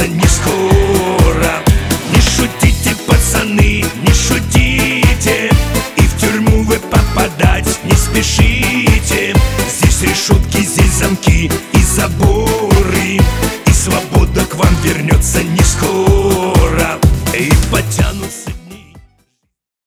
не скоро. Не шутите, пацаны, не шутите, и в тюрьму вы попадать не спешите. Здесь решетки, здесь замки и заборы, и свобода к вам вернется не скоро. И потянет